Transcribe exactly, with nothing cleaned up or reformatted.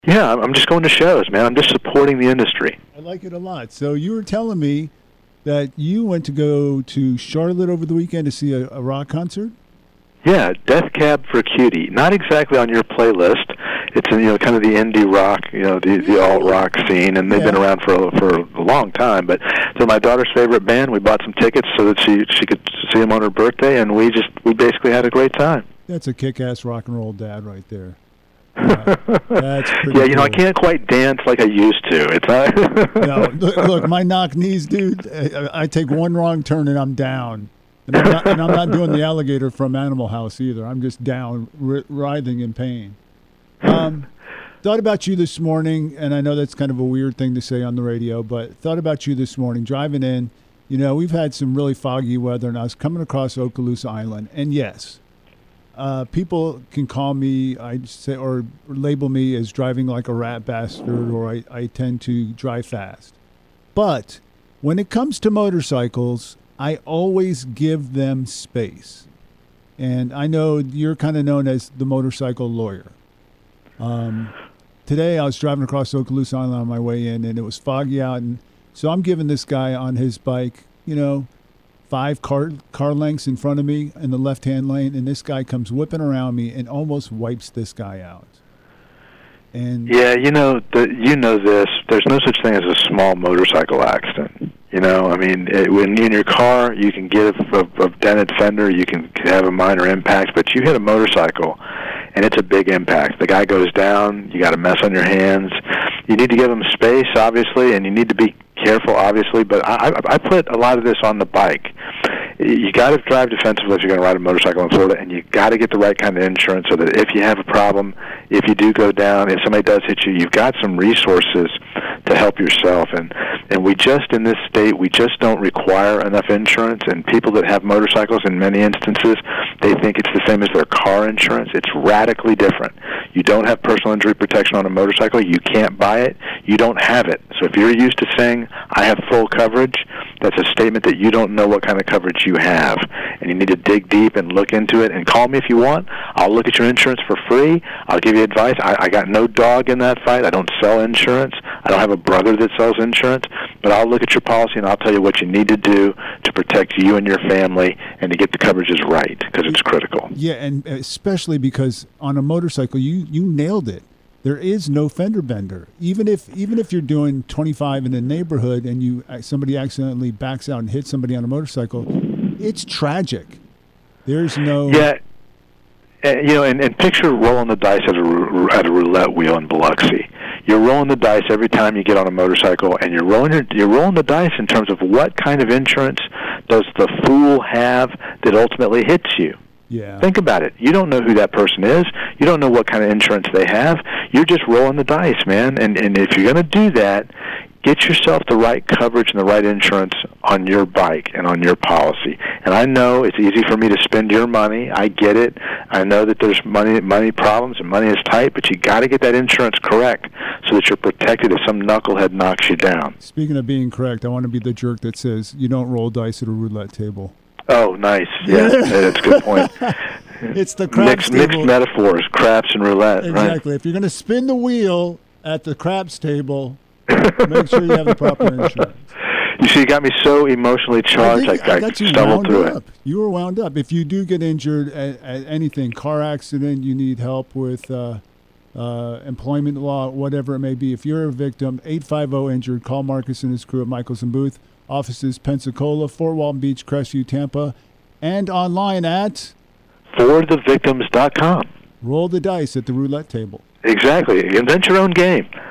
Yeah, I'm just going to shows, man. I'm just supporting the industry. I like it a lot. So you were telling me that you went to go to Charlotte over the weekend to see a, a rock concert? Yeah, Death Cab for Cutie. Not exactly on your playlist. It's you know kind of the indie rock, you know, the, the alt rock scene, and they've yeah. been around for a, for a long time. But they're my daughter's favorite band. We bought some tickets so that she she could see them on her birthday, and we just we basically had a great time. That's a kick-ass rock and roll dad right there. Yeah, that's pretty yeah, you know, cool. I can't quite dance like I used to. It's not. No, look, look, my knock knees, dude. I, I take one wrong turn and I'm down. And I'm, not, and I'm not doing the alligator from Animal House either. I'm just down, r- writhing in pain. Um, thought about you this morning, and I know that's kind of a weird thing to say on the radio, but thought about you this morning driving in. You know, we've had some really foggy weather, and I was coming across Okaloosa Island, and yes, uh, people can call me, I say, or label me as driving like a rat bastard, or I, I tend to drive fast. But when it comes to motorcycles, I always give them space. And I know you're kind of known as the motorcycle lawyer. Um, today I was driving across Okaloosa Island on my way in, and it was foggy out. And so I'm giving this guy on his bike, you know, five car car lengths in front of me in the left-hand lane, and this guy comes whipping around me and almost wipes this guy out. And yeah, you know, the, you know this. There's no such thing as a small motorcycle accident. You know, I mean, it, when in your car, you can get a, a, a dented fender, you can have a minor impact, but you hit a motorcycle, and it's a big impact. The guy goes down, you got a mess on your hands. You need to give him space, obviously, and you need to be careful, obviously, but I, I, I put a lot of this on the bike. You got to drive defensively if you're going to ride a motorcycle in Florida, and you got to get the right kind of insurance so that if you have a problem, if you do go down, if somebody does hit you, you've got some resources to help yourself. And and we just, in this state, we just don't require enough insurance, and people that have motorcycles, in many instances, they think it's the same as their car insurance. It's radically different. You don't have personal injury protection on a motorcycle. You can't buy it. You don't have it. So if you're used to saying, I have full coverage, that's a statement that you don't know what kind of coverage you have, and you need to dig deep and look into it. And call me if you want. I'll look at your insurance for free. I'll give you advice. I, I got no dog in that fight. I don't sell insurance. I don't have a brother that sells insurance, but I'll look at your policy and I'll tell you what you need to do to protect you and your family and to get the coverages right, because it's critical. Yeah, and especially because on a motorcycle, you, you nailed it. There is no fender bender. Even if even if you're doing twenty-five in a neighborhood and you somebody accidentally backs out and hits somebody on a motorcycle, it's tragic. There's no yeah, uh, you know, and, and picture rolling the dice at a at a roulette wheel in Biloxi. You're rolling the dice every time you get on a motorcycle, and you're rolling your, you're rolling the dice in terms of what kind of insurance does the fool have that ultimately hits you. Yeah. Think about it. You don't know who that person is. You don't know what kind of insurance they have. You're just rolling the dice, man. And and if you're going to do that, get yourself the right coverage and the right insurance on your bike and on your policy. And I know it's easy for me to spend your money. I get it. I know that there's money money problems and money is tight, but you got to get that insurance correct so that you're protected if some knucklehead knocks you down. Speaking of being correct, I want to be the jerk that says you don't roll dice at a roulette table. Oh, nice. Yeah, that's a good point. It's the craps mixed, mixed metaphors, craps and roulette. Exactly. Right? If you're going to spin the wheel at the craps table, make sure you have the proper insurance. You see, you got me so emotionally charged, I, I, I, I stumbled through up. it. You were wound up. If you do get injured at, at anything, car accident, you need help with uh, uh, employment law, whatever it may be. If you're a victim, eight five zero injured, call Marcus and his crew at Michaels and Booth. Offices Pensacola, Fort Walton Beach, Crestview, Tampa, and online at for the victims dot com. Roll the dice at the roulette table. Exactly. Invent your own game.